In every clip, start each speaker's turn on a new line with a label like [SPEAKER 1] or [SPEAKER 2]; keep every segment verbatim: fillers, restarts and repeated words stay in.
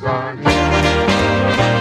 [SPEAKER 1] is on here.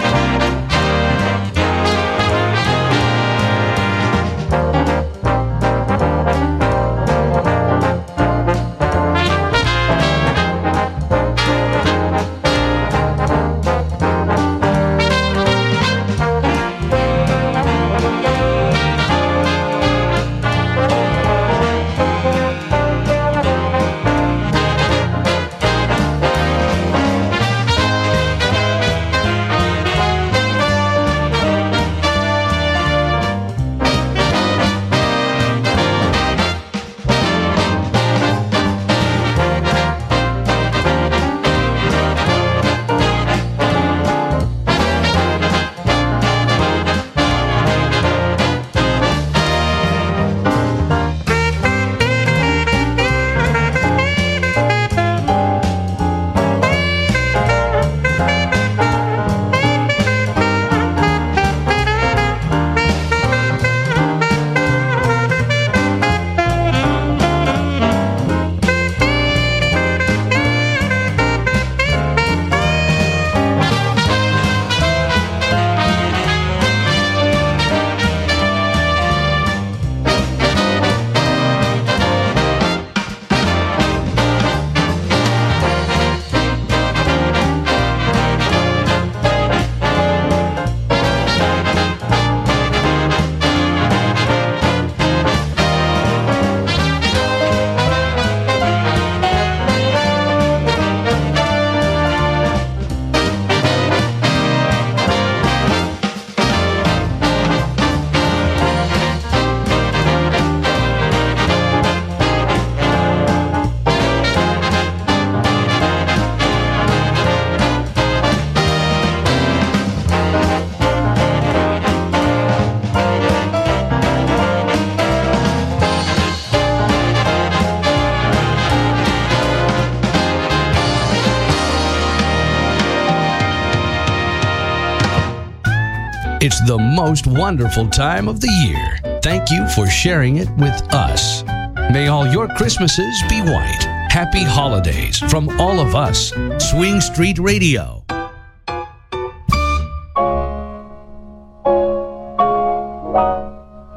[SPEAKER 2] It's the most wonderful time of the year. Thank you for sharing it with us. May all your Christmases be white. Happy holidays from all of us. Swing Street Radio.